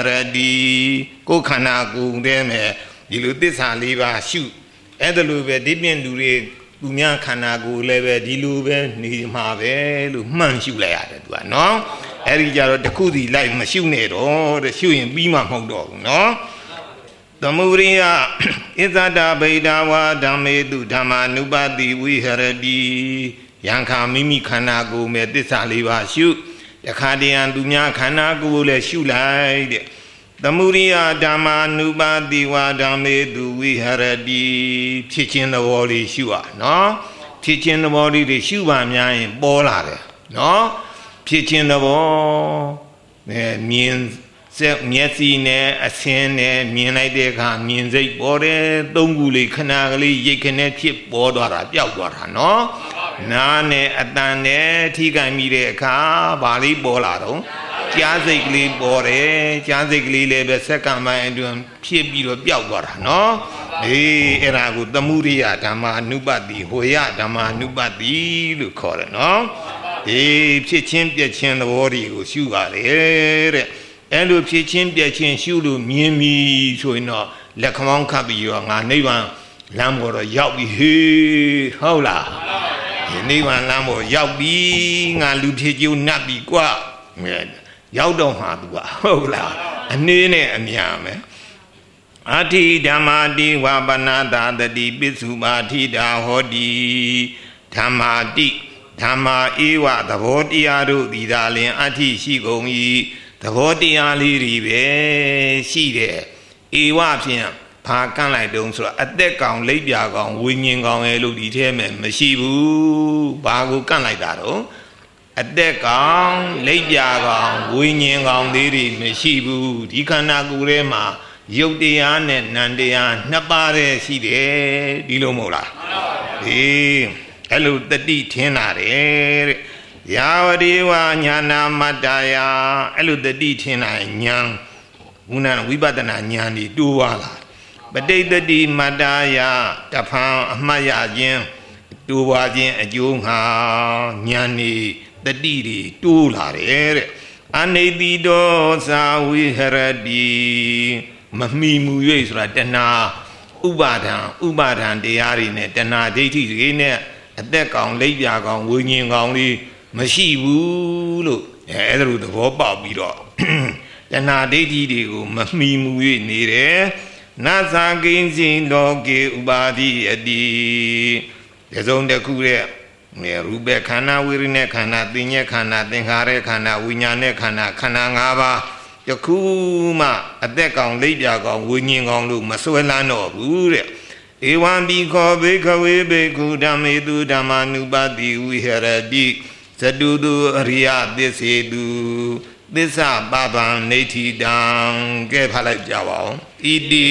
viharati Ko khana ko deme di lu tissa li ba shuအဲ့ဒါလိုပဲဒီပြင်လူတွေသူများခန္ဓာကိုယ်လည်းပဲဒီလိုပဲနေမှာပဲလို့မှန်ရှုလိုက်ရတယ်သူကနော်အဲ့ဒီကြတော့တခုစီလိုက်မရှုနဲ့တော့တဲ့ရှုရင်ပြီးမှမဟုတ်တော့ဘူးနော်သမုရိယဣဇဒဗေဒဝါဓမ္မေတုဓမ္မာနုပတိဝိဟရတိယံခာမိမိခန္ဓာကိုယ်မဲ့သစ္စာလေးပါရှုတခါတည်းသူများခန္ဓာကိုယ်လည်းရှုလိုက်တဲ့သမုရိယဓမ္မာနုပတိဝါဓမ္မေတုဝိဟရတိဖြစ်ခြင်းသဘောလေးရှုရနော်ဖြစ်ခြင်းသဘောလေးတွေရှုပါများရင်ပေါ်လာတယ်နော်ဖြစ်ခြင်းသဘောအဲမြင်စက်မျက်စိနဲ့အဆင်းနဲ့မြင်လိုက်တဲ့အခါမြင်စိတ်ပေါ်တယ်သုံးခုလေးခဏကလေးရိတ်ခနဲ့ဖြစ်ပေါ်သွားတာပျောက်သွားတာနော်နားနဲ့အတန်နဲ့ထိခိုက်မိတဲ့အခါဘာလေးပေါ်လာတော့ကြားစိတ်ကလေးပေါ်တယ်ကြားစိတ်ကလေးလည်းပဲစက္ကန့်ပိုင်းအတွင်းဖြစ်ပြီးတော့ပျောက်သွားတာနော်အေးအဲ့ဒါကိုသမုဒိယဓမ္မာနုပတိဟောယဓမ္မာနုပတိလို့ခေါ်တယ်နော်အေးဖြစ်ချင်းပြက်ချင်းသဘောတွေကိုရှုပါတယ်တဲ့အဲ့လိုဖြစ်ချင်းပြက်ချင်းရှုလို့မြင်ပြီဆိုရင်တော့လက်ခမောင်းခတ်ပြီးတော့ငါနိဗ္ဗာန်လမ်းပေါ်တော့ရောက်ပြီဟေးဟုတ်လားဒီနိဗ္ဗာန်လမ်းပေါ်ရောက်ပြီငါလူဖြစ်ကျိုးနတ်ပြီကွာရောက်တော့မှာသူကဟုတ်လားအနေနဲ့အများမယ်အဋ္ဌိဓမ္မာတိဝပနာတာတတိပစ္စုပါထိတာဟောတိဓမ္မာတိဓမ္မာဧဝသဘောတရားတို့သည်သာလင်အဋ္ဌိရှိကုန်၏သဘောတရားလေးတွေပဲရှိတယ်ဧဝဖြင့်ဘာကန့်လိုက်တုံးဆိုတော့အသက်ကောင်လိပ်ပြကောင်ဝိညာဉ်ကောင်ရဲ့လို့ဒီထဲမှာမရှိဘူးဘာကိုကန့်လိုက်တာတော့အသက်ကောင်လိပ်ပြကောင်ဝိညာဉ်ကောင်သေးတွေမရှိဘူးဒီခန္ဓာကိုယ်ထဲမှာရုပ်တရားနဲ့နံတရားနှစ်ပါးတည်းရှိတယ်ဒီလိုမဟုတ်လားအေးအဲ့လိုတတိထင်းလာတယ်တဲ့ယာဝတိဝညာနာမတ္တယာအဲ့လိုတတိထင်းလာညာဘုနာဝိပဿနာညာนี่တိုးသွားလာပဋိတတိမတ္တယာတဖန်အမှတ်ရခြင်းတိုးပွားခြင်းအကျိုးငှာညာนี่တတိတွေတိုးလာတယ်တဲ့အနိတိတောသာဝိဟရတိမမီမူ၍ဆိုတာတဏှာဥပါဒံဥပါဒံတရားတွေနဲ့တဏှာဒိဋ္ဌိတွေနဲ့အသက်ကောင်လိပ်ပြကောင်ဝိညာဉ်ကောင်လေးမရှိဘူးလို့အဲအဲ့ဒါလိုသဘောပေါက်ပြီးတော့တဏှာဒိဋ္ဌိတွေကိုမမီမူ၍နေတယ်နသကိဉ္စီလောကေဥပါတိအတိဒီစုံတစ်ခုတဲ့ရူပခန္ဓာဝိရိယခန္ဓာသင်္ညေခန္ဓာသင်္ခါရခန္ဓာဝိညာဉ်ခန္ဓာခန္ဓာ၅ပါးယခုမှအသက်ကောင်လိပ်ပြကောင်ဝိညာဉ်ကောင်လို့မဆွဲလန်းတော့ဘူးတဲ့ဧဝံပိခောဘေခဝေဘေကုဓမ္မေတုဓမ္မာနုပတိဝိဟရတိဇတုတုအရိယသစ္စေတုသစ္စာပပံနေဋ္ဌိတံကဲဖတ်လိုက်ကြပါဦးဣတိ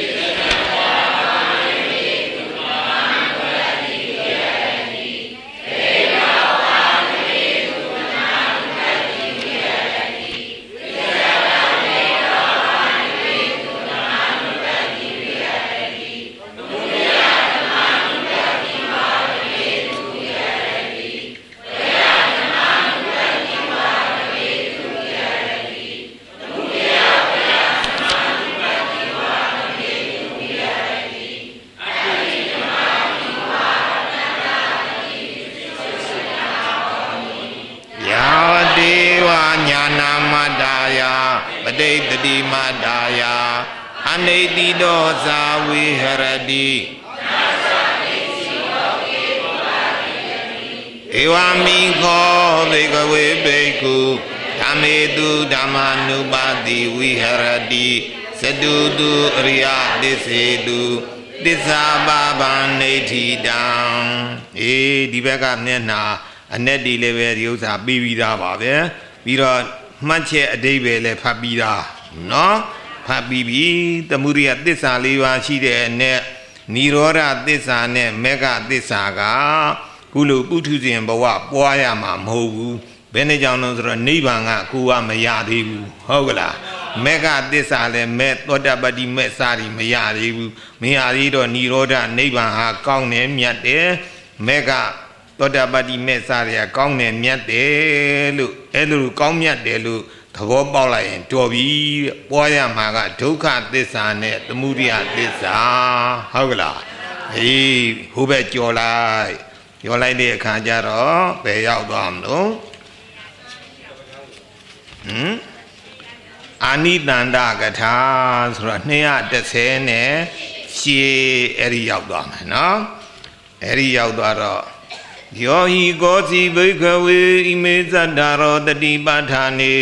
ပဋိတတိမတ္တယာအနိတိတောသာဝိဟရတိဧဝံမိခောဘေကဝေဘေကုဓမ္မေတုဓမ္မာနုပတိဝိဟရတိသတုတုအရိယသစ္စေတုသစ္စာပပံနေဋ္ဌိတံအေးဒီဘက်ကမျက်နှာအ내တီလည်းပဲဒီဥစ္စာပြီးပြီးသားပါပဲပြီးတော့မှတ်ချက်အဓိပ္ပာယ်လည်းဖတ်ပြီးသားနော်ဖတ်ပြီးပြီသမုဒိယသစ္စာ၄ပါးရှိတဲ့နဲ့និရောဓသစ္စာနဲ့မေဃသစ္စာကခုလိုပုထုဇဉ်ဘဝပွားရမှာမဟုတ်ဘူးဘယ်နဲ့ကြောင့်လဲဆိုတော့နိဗ္ဗာန်ကကိုကမရသေးဘူးဟုတ်ကလားမေကသစ္စာလည်းမဲ့သောတပတ္တိမဲ့စာရီမရသေးဘူးမရသေးတော့និရောဓနိဗ္ဗာန်ဟာကောင်းတယ်မြတ်တယ်မေကသောတပတ္တိမဲ့စာရီကကောင်းတယ်မြတ်တယ်လို့အဲ့လိုကောင်းမြတ်တယ်လို့သဘောပေါက်လိုက်ရင်တော်ပြီပွားရမှာကဒုက္ခသစ္စာနဲ့သမုဒယသစ္စာဟုတ်ကလားအေးဟိုဘက်ကြော်လိုက်ကြော်လိုက်တဲ့အခါကျတော့ဘယ်ရောက်သွားမလို့ဟမ်အာနိတန္တကထာဆိုတော့နှစ်ရာတစ်ဆယ်နဲ့ရှေးအဲ့ဒီရောက်သွားမယ်နော်အဲ့ဒီရောက်သွားတော့ယောဟိကောစီဘိကဝေဣမေသတ္တရောတတိပဋ္ဌာနေ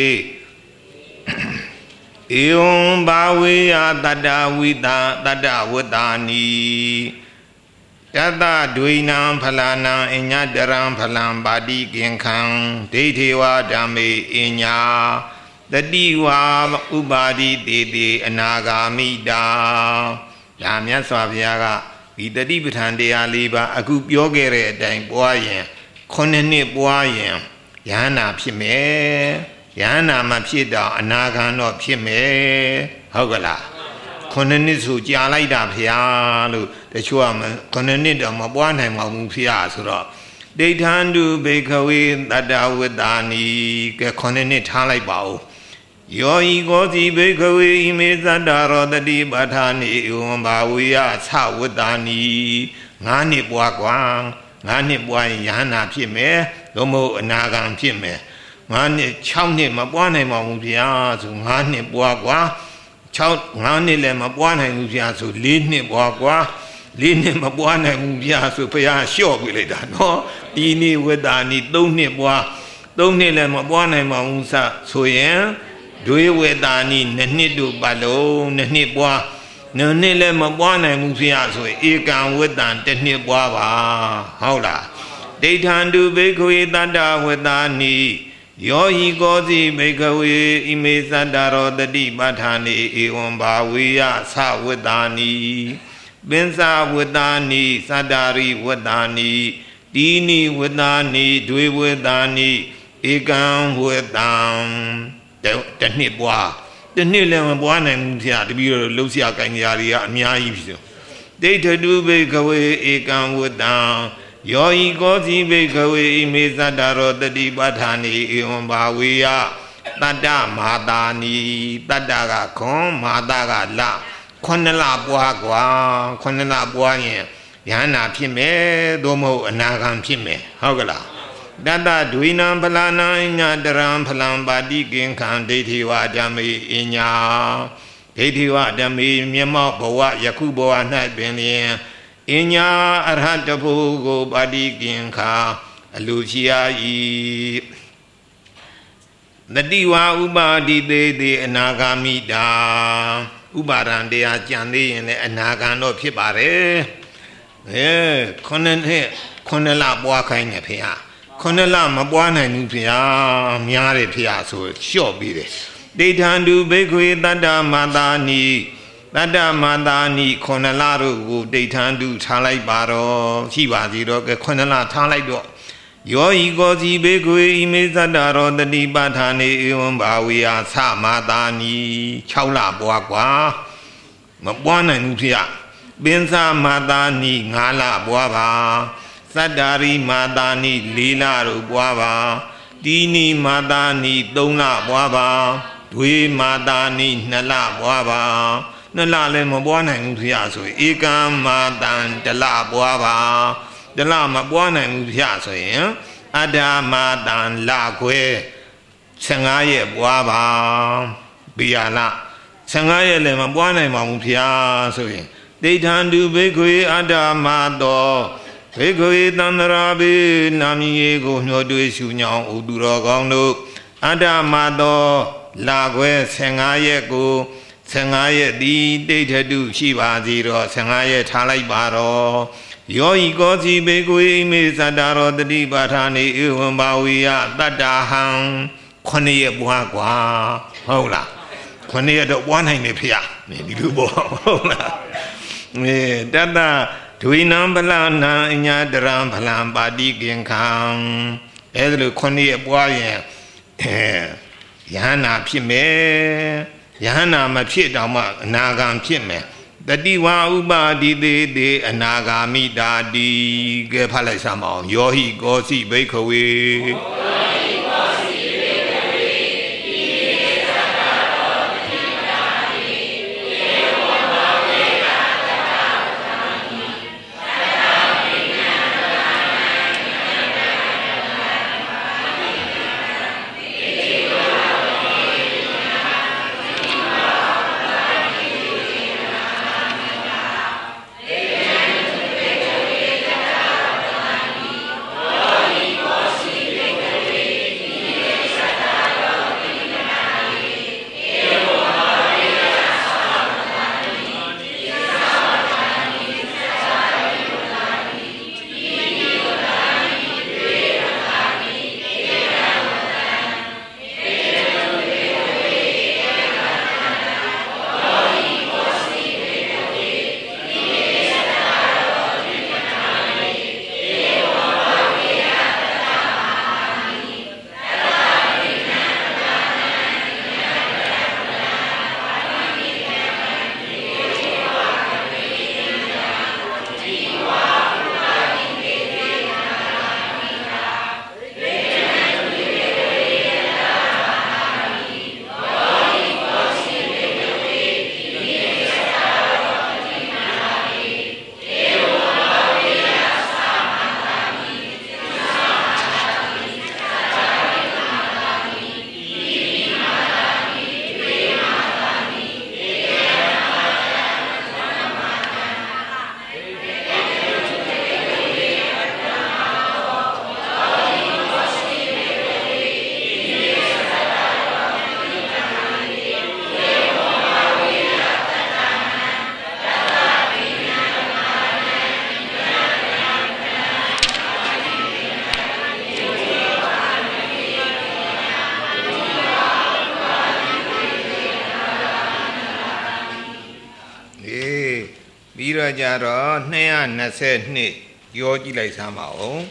ဧဝံဘာဝေယတတ္တဝိတာတတ္တဝတ္တာနိတတဒွေနံဖလာနံအညတရံဖလံပါတိကင်ခံဒိဋ္ဌေဝဓမ္မေအညာတတိဝါဥပါတိတေတိအနာဂာမိတာဒါမြတ်စွာဘုရားကဒီတတိပဋ္ဌာန်တရား၄ပါးအခုပြောခဲ့တဲ့အတိုင်းပွားရင်ခုနှစ်နှစ်ပွားရင်ယဟနာဖြစ်မယ်ယဟနာမဖြစ်တော့အနာဂံတော့ဖြစ်မယ်ဟုတ်ကလားခုနှစ်နှစ်ဆိုကြာလိုက်တာဖျားလို့တချို့ကခုနှစ်နှစ်တော့မပွားနိုင်ပါဘူးဖျားဆိုတော့ဒိဋ္ဌံတုဘေခဝေတတ္တဝတ္တာနိကဲခုနှစ်နှစ်ထားလိုက်ပါဦးယောဤကောစီဘေခဝေဣမေသတ္တရောတတိပဋ္ဌာနိဧဝံဘာဝေယသဝတ္တာနိငါးနှစ်ပွားကွာငါးနှစ်ပွားရင်ယဟနာဖြစ်မယ်သို့မဟုတ်အနာဂံဖြစ်မယ်ငါးနှစ်၆နှစ်မပွားနိုင်ပါဘူးဗျာဆိုငါးနှစ်ပွားကွာ၆ငါးနှစ်လည်းမပွားနိုင်ဘူးဗျာဆို၄နှစ်ပွားကွာ၄နှစ်မပွားနိုင်ဘူးဗျာဆိုဘုရားလျှော့ပြလိုက်တာနော်ဒီနေ့ဝတ္တာနိ၃နှစ်ပွား၃နှစ်လည်းမပွားနိုင်ပါဘူးစဆိုရင်ဒွေဝေတာနိနှစ်နှစ်တို့ပတ်လုံးနှစ်နှစ်ပွားနှစ်နှစ်လည်းမပွားနိုင်ဘူးဖျားဆိုဧကံဝတ္တံတစ်နှစ်ပွားပါဟုတ်လားဒိဋ္ဌံတုဘေခဝေတတ္တဝတ္တာနိယောဟိကောစီဘေခဝေဣမေသတ္တရောတတိပဋ္ဌာနိဧဝံဘာဝေယသဝတ္တာနိပင်္စဝတ္တာနိသတ္တာရိဝတ္တာနိတိနိဝတ္တာနိဒွေဝတ္တာနိဧကံဝတ္တံတနှစ်ပွားတနှစ်လည်းမပွားနိုင်ဘူးဗျာတပီတော့လှုပ်ရှားကိုင်ရာတွေကအများကြီးပြီဆိုဒိဋ္ဌတုဘေခဝေဧကံဝတ္တံယောဤကောစီဘေခဝေဣမေသတ္တရောတတိပဋ္ဌာနိဧဝံဘာဝေယတတ္တမာတာနိတတ္တကခွန်မာတာကလခုနှစ်လပွားကွာခုနှစ်လပွားရင်ယဟနာဖြစ်မယ်သို့မဟုတ်အနာဂံဖြစ်မယ်ဟုတ်ကလားတတဒွေနံဖလာနံအညာတရံဖလံပါတိကင်ခံဒိဋ္ဌိဝဓမ္မေအညာဒိဋ္ဌိဝဓမ္မေမျက်မှောက်ဘဝယခုဘဝ၌ပင်လျင်အညာအရဟတဖို့ကိုပါတိကင်ခာအလိုရှိရ၏တတိဝဥပါတိသေးသေးအနာဂာမိတာဥပါဒံတရားကြံသေးရင်လည်းအနာဂံတော့ဖြစ်ပါတယ်အဲခုနှစ်နှစ်ခုနှစ်လပွားခိုင်းတယ်ဖေဟာခုနှစ်လမပွားနိုင်ဘူးဖေဟာများတယ်ဖေဟာဆိုလျှော့ပြီးတယ်ဒိဋ္ဌံတုဘေခွေတတ္တမတာနိတတ္တမတာနိခုနှစ်လတို့ကိုဒိဋ္ဌံတုထားလိုက်ပါတော့ရှိပါသေးတော့ကဲခုနှစ်လထားလိုက်တော့ယောဤကောစီဘေခွေဣမေသတ္တရောတတိပဋ္ဌာနိဧဝံဘာဝေယသမာတာနိ၆လပွားကွာမပွားနိုင်ဘူးဖေဟာပင်စမာတာနိ၅လပွားပါသတ္တာရိမာတာနိ၄လတို့ပွားပါတိနိမာတာနိ၃လပွားပါဒွေမာတာနိ၂လပွားပါ၂လလည်းမပွားနိုင်ဘူးဖေဆိုဧကံမာတံတလပွားပါတလမပွားနိုင်ဘူးဖေဆိုရင်အဒ္ဓမာတံလခွဲ၁၅ရက်ပွားပါဘိယလ၁၅ရက်လည်းမပွားနိုင်ပါဘူးဖေဆိုရင်ဒိဋ္ဌံတုဘေခွေအဒ္ဓမာတောဘေခွေတန္တရာဘေနာမည်ကိုညှို့တွေးရှုညောင်းဥတုတော်ကောင်းတို့အတ္တမသောလာခွဲ၁၅ရက်ကို၁၅ရက်သည်ဒိဋ္ဌတုရှိပါစေတော့၁၅ရက်ထားလိုက်ပါတော့ယောဤကောစီဘေခွေဣမေသတ္တရောတတိပဋ္ဌာနိဧဝံဘာဝေယတတ္တဟံခုနှစ်ရက်ပွားကွာဟုတ်လားခုနှစ်ရက်တော့ပွားနိုင်တယ်ဖေ။ဒီလိုပေါ့ဟုတ်လားအဲတတ္တဒွေနံဗလနံအညာတရံဗလံပါတိကင်ခံအဲဒါလို့ခုနှစ်ရက်ပွားရင်အဲယဟနာဖြစ်မယ် Yahana Mapshitama Nagam Chitme. The Diwa Uba Dide de Anagami Dadi Gepalesamo. Yohi Gosi Bakeaway. Jaro, Nea Nase Nit, Yogi like Samao.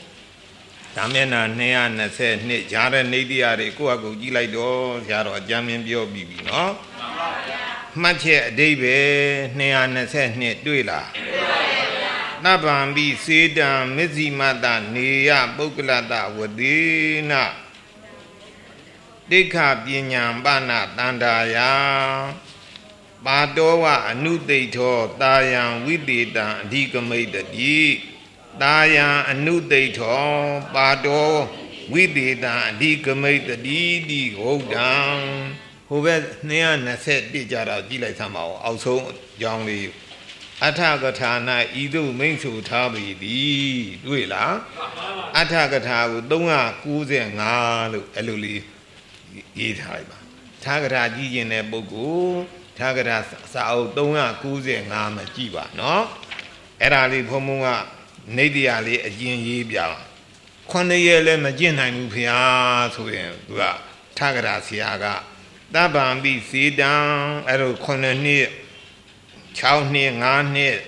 Tamena Nea Nase Nit, Jara Nadia, Kuago, like Do, Jaro, Jamin Bio Bibi, no? Mache Debe, Nea Nase Nit, Duila. Nabambi, Seda, Mizzi Mada, Nea, Bokulata, Wadina. Deka Binyam Bana, Dandaya. Badowa Anudato, Dayan Widita, Digamate, Dayan Anudato, Bado, Widita, Digamate, Didi, hold down. Who was near Naset Dijara, Dila Samao, also youngly. Atagatana, Idu Minsu Tabi, Di, Duila. Atagata, Donga, Kuze, Nalu, Eluli, Yitaiba. Tagata, Gijin, Bogu. Tagada Sao Donga Kuze Nama Jiba, no? Erali Pomunga, Nadiali, a gin yibia. Conayele Magina Nupia, so him, Tagada Siaga. Daban be sit down, Ero Conani, Chow near Nane,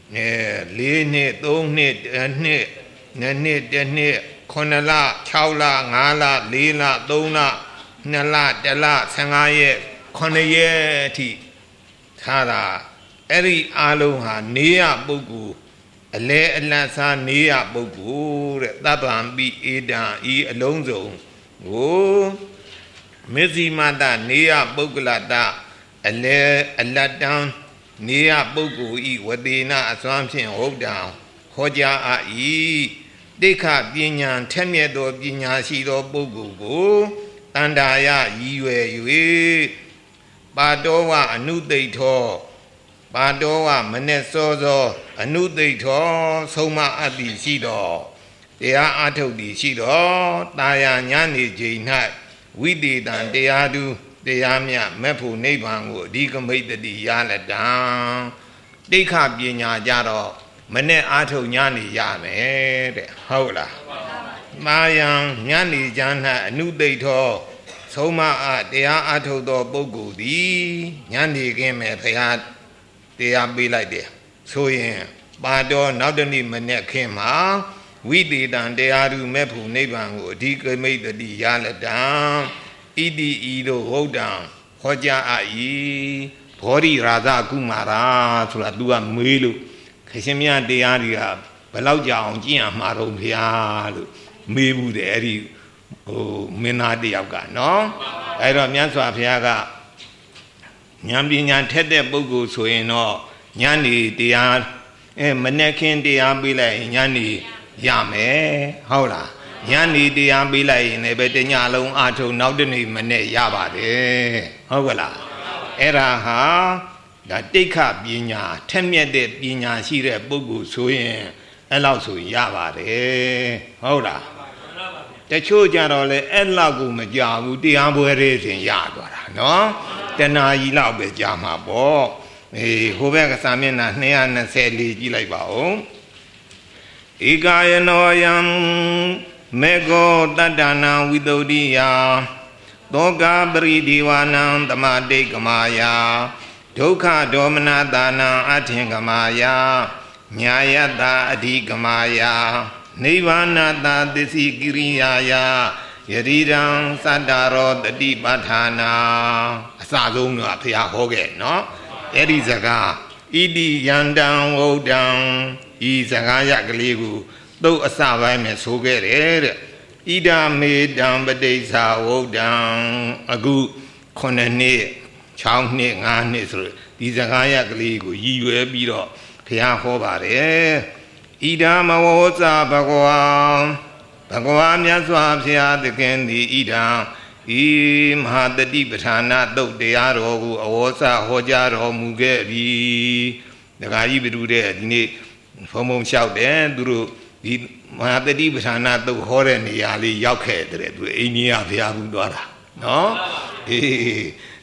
Lene, Dong knit, and knit, Nanit, and knit, Conala, Chowla, Nala, Lila, Dona, Nala, Della, Sangaye, Conayeti. Tara, Eri Aloha, Nea Bogu, a lay Atlasa Nea Bogu, Taban be Eda E Alonso. Oh, Mizzi Mada Nea Bogulata, a lay a let down Nea Bogu E Wadina Assumption hold down. Hoja a E. Deka Binyan, Temedo Binya Shido Bogu, Tandaya Yue Yue. Badowa Anudato, Badowa Manesozo, Anudato, Soma Adi Shido. They are Ato di Shido, Daya Nyani Jinat, we did and they are do, they are Mia, Mepu Nebango, Digamate the Yala down. They can't be Jaro, Mane Ato Nyani Yame, Hola. Mayang Nyani Jana, Anudato. Soma they are Ato do Bogu di Nyandi game at Hayat, they are be like there. So, yeah, Bado not only Manek came out, we did and they are to Mepu Nebango, Dika made the Yala down, Idi Ido hold down, ဟောကြားအပ်ဘောဓိရာဇကုမာရာဆိုတာသူကမေးလို့ခရှင်မြတ်တရားတွေကဘယ်လောက်ကြာအောင်ကျင့်ရမှာတော့ဘုရားလို့မေးဘူးတယ်အဲ့ဒီဟိုမင်းသားတယောက်ကနော်အဲ့တော့မြတ်စွာဘုရားကဉာဏ်ပညာထက်တဲ့ပုဂ္ဂိုလ်ဆိုရင်တော့ဉာဏ်ဤတရားအဲမနဲ့ခင်းတရားပေးလိုက်ရင်ဉာဏ်ဤရမယ်ဟုတ်လားဉာဏ်ဤတရားပေးလိုက်ရင်လည်းပဲတညလုံးအထုံနောက်တနေ့မနဲ့ရပါတယ်ဟုတ်ကလားအဲ့ဒါဟာဒါတိဋ္ဌပညာထက်မြက်တဲ့ပညာရှိတဲ့ပုဂ္ဂိုလ်ဆိုရင်အဲ့လောက်ဆိုရပါတယ်ဟုတ်လားတချို့ကြတော့လေအဲ့လောက်ကိုမကြဘူးတရားပွဲလေးစဉ်ရသွားတာနော်တဏှာကြီးလောက်ပဲကြာမှာပေါ့အေးဟိုဘက်ကစာမျက်နှာနှစ်ရာနှစ်ဆယ်လေးကြည့်လိုက်ပါဦးဧကာယနောယံမေကောတတ္တနာဝိသုဒ္ဓိယသောကပရိဒီဝါနံသမာတိကမာယဒုက္ခဒေါမနတာနံအထင်ကမာယညာယတအဓိကမာယနိဗ္ဗာနတာသစ္စည်းကိရိယာယယတိရံသတ္တရောတတိပဋ္ဌာနာအစဆုံးကဘုရားဟောခဲ့နော်အဲ့ဒီစကားဣတိယန္တံဝုဒ္ဒံဤစကားရကလေးကိုသုတ်အစပိုင်းမှာဆိုခဲ့တယ်တဲ့ဣဒာမေတံပဋိစ္ဆာဝုဒ္ဒံအခုခုနှစ်နှစ်၆နှစ်၅နှစ်ဆိုဒီစကားရကလေးကိုရည်ရွယ်ပြီးတော့ဘုရားဟောပါတယ်ဣဒာမဝောဇဘဂဝါဘဂဝါမြတ်စွာဘုရားသခင်သည်ဣဒာဤမဟာတတိပဋ္ဌာနာသုတ်တရားတော်ကိုအဝေါဇဟောကြားတော်မူခဲ့ပြီဒကာကြီးဘုရားတဲ့ဒီနေ့ဖုံဖုံလျှောက်တယ်သူတို့ဒီမဟာတတိပဋ္ဌာနာသုတ်ဟောတဲ့နေရာလေးရောက်ခဲ့တဲ့သူအိန္ဒိယဘုရားဘူးသွားတာနော်အေး